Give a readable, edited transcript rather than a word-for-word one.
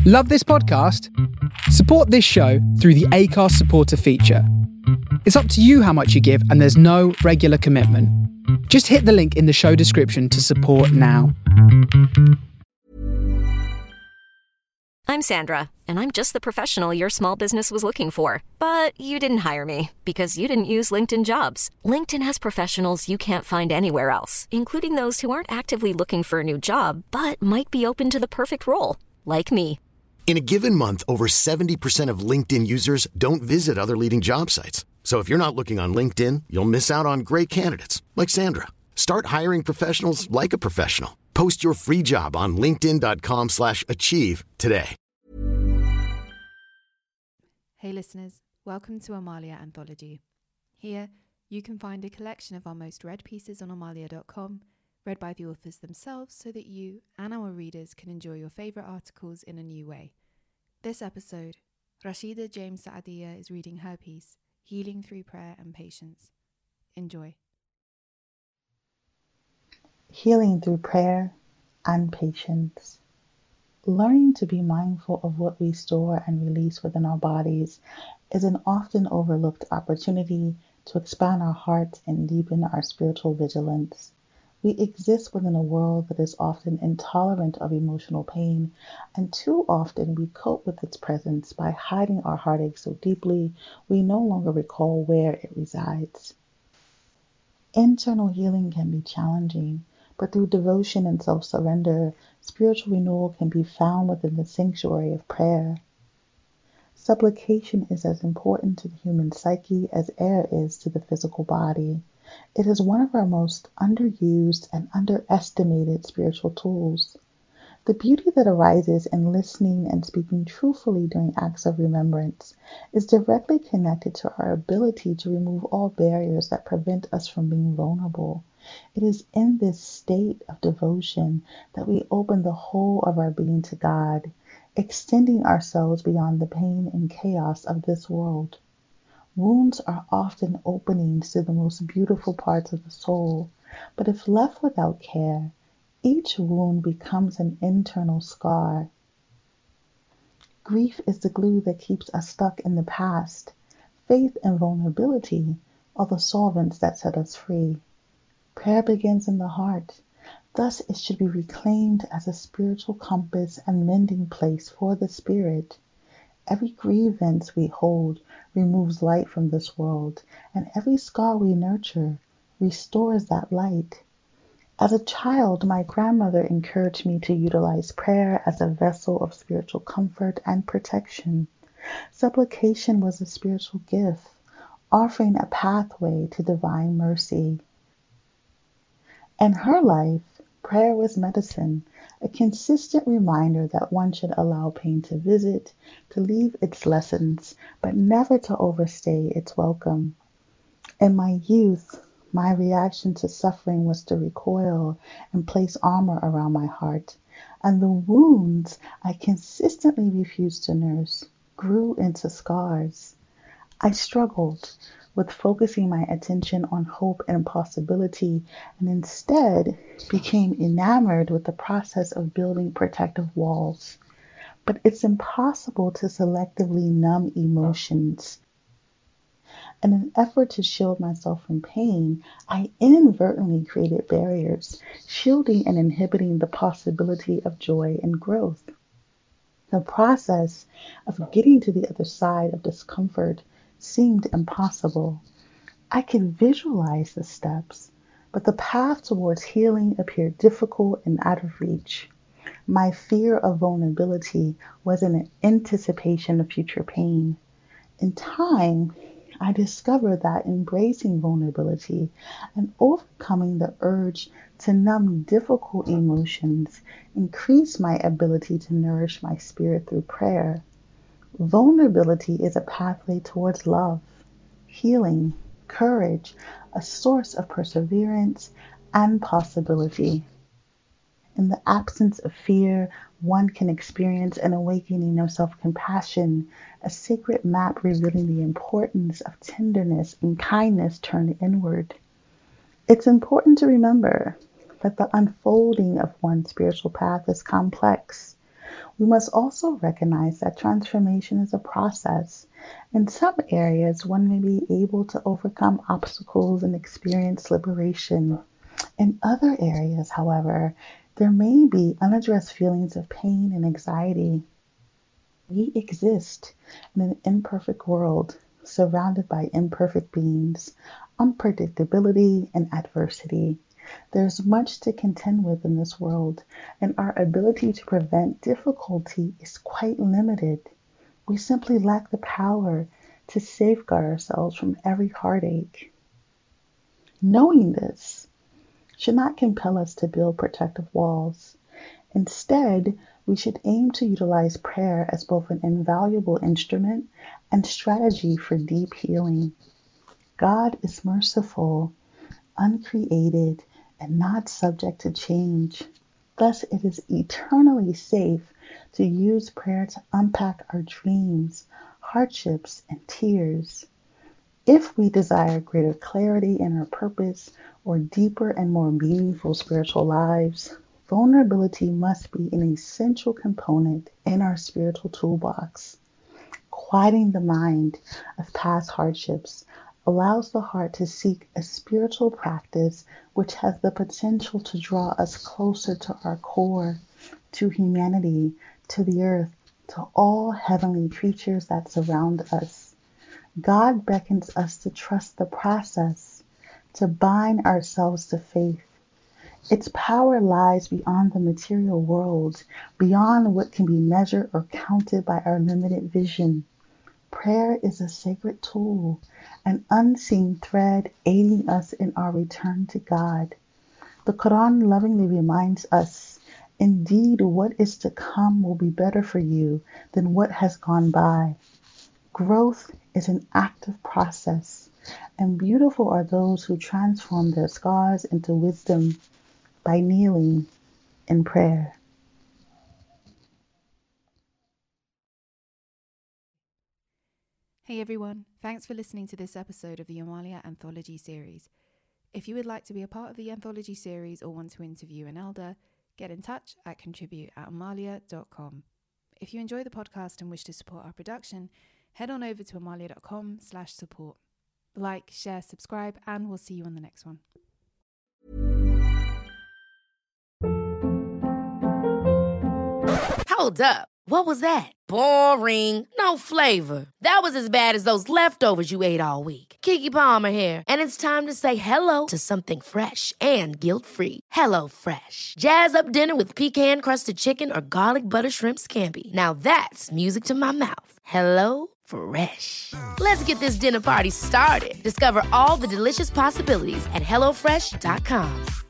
Love this podcast? Support this show through the Acast supporter feature. It's up to you how much you give, and there's no regular commitment. Just hit the link in the show description to support now. I'm Sandra, and I'm just the professional your small business was looking for. But you didn't hire me because you didn't use LinkedIn Jobs. LinkedIn has professionals you can't find anywhere else, including those who aren't actively looking for a new job, but might be open to the perfect role, like me. In a given month, over 70% of LinkedIn users don't visit other leading job sites. So if you're not looking on LinkedIn, you'll miss out on great candidates like Sandra. Start hiring professionals like a professional. Post your free job on linkedin.com/achieve today. Hey listeners, welcome to Amalia Anthology. Here, you can find a collection of our most read pieces on amalia.com, read by the authors themselves so that you and our readers can enjoy your favourite articles in a new way. This episode, Rashida James Saadia is reading her piece, Healing Through Prayer and Patience. Enjoy. Healing through prayer and patience. Learning to be mindful of what we store and release within our bodies is an often overlooked opportunity to expand our hearts and deepen our spiritual vigilance. We exist within a world that is often intolerant of emotional pain, and too often we cope with its presence by hiding our heartache so deeply we no longer recall where it resides. Internal healing can be challenging, but through devotion and self-surrender, spiritual renewal can be found within the sanctuary of prayer. Supplication is as important to the human psyche as air is to the physical body. It is one of our most underused and underestimated spiritual tools. The beauty that arises in listening and speaking truthfully during acts of remembrance is directly connected to our ability to remove all barriers that prevent us from being vulnerable. It is in this state of devotion that we open the whole of our being to God, extending ourselves beyond the pain and chaos of this world. Wounds are often openings to the most beautiful parts of the soul, but if left without care, each wound becomes an internal scar. Grief is the glue that keeps us stuck in the past. Faith and vulnerability are the solvents that set us free. Prayer begins in the heart. Thus, it should be reclaimed as a spiritual compass and mending place for the spirit. Every grievance we hold removes light from this world, and every scar we nurture restores that light. As a child, my grandmother encouraged me to utilize prayer as a vessel of spiritual comfort and protection. Supplication was a spiritual gift, offering a pathway to divine mercy. In her life, prayer was medicine, a consistent reminder that one should allow pain to visit, to leave its lessons, but never to overstay its welcome. In my youth, my reaction to suffering was to recoil and place armor around my heart, and the wounds I consistently refused to nurse grew into scars. I struggled with focusing my attention on hope and possibility, and instead became enamored with the process of building protective walls. But it's impossible to selectively numb emotions. In an effort to shield myself from pain, I inadvertently created barriers, shielding and inhibiting the possibility of joy and growth. The process of getting to the other side of discomfort seemed impossible. I could visualize the steps, but the path towards healing appeared difficult and out of reach. My fear of vulnerability was an anticipation of future pain. In time, I discovered that embracing vulnerability and overcoming the urge to numb difficult emotions increased my ability to nourish my spirit through prayer. Vulnerability is a pathway towards love, healing, courage, a source of perseverance and possibility. In the absence of fear, one can experience an awakening of self-compassion, a sacred map revealing the importance of tenderness and kindness turned inward. It's important to remember that the unfolding of one's spiritual path is complex. We must also recognize that transformation is a process. In some areas, one may be able to overcome obstacles and experience liberation. In other areas, however, there may be unaddressed feelings of pain and anxiety. We exist in an imperfect world, surrounded by imperfect beings, unpredictability, and adversity. There's much to contend with in this world, and our ability to prevent difficulty is quite limited. We simply lack the power to safeguard ourselves from every heartache. Knowing this should not compel us to build protective walls. Instead, we should aim to utilize prayer as both an invaluable instrument and strategy for deep healing. God is merciful, uncreated, and not subject to change. Thus, it is eternally safe to use prayer to unpack our dreams, hardships, and tears. If we desire greater clarity in our purpose or deeper and more meaningful spiritual lives, vulnerability must be an essential component in our spiritual toolbox. Quieting the mind of past hardships allows the heart to seek a spiritual practice which has the potential to draw us closer to our core, to humanity, to the earth, to all heavenly creatures that surround us. God beckons us to trust the process, to bind ourselves to faith. Its power lies beyond the material world, beyond what can be measured or counted by our limited vision. Prayer is a sacred tool, an unseen thread aiding us in our return to God. The Quran lovingly reminds us, indeed, what is to come will be better for you than what has gone by. Growth is an active process, and beautiful are those who transform their scars into wisdom by kneeling in prayer. Hey everyone, thanks for listening to this episode of the Amalia Anthology series. If you would like to be a part of the anthology series or want to interview an elder, get in touch at contribute@amalia.com. If you enjoy the podcast and wish to support our production, head on over to amalia.com/support. Like, share, subscribe, and we'll see you on the next one. Hold up. What was that? Boring. No flavor. That was as bad as those leftovers you ate all week. Keke Palmer here, and it's time to say hello to something fresh and guilt-free. HelloFresh. Jazz up dinner with pecan-crusted chicken or garlic butter shrimp scampi. Now that's music to my mouth. HelloFresh. Let's get this dinner party started. Discover all the delicious possibilities at HelloFresh.com.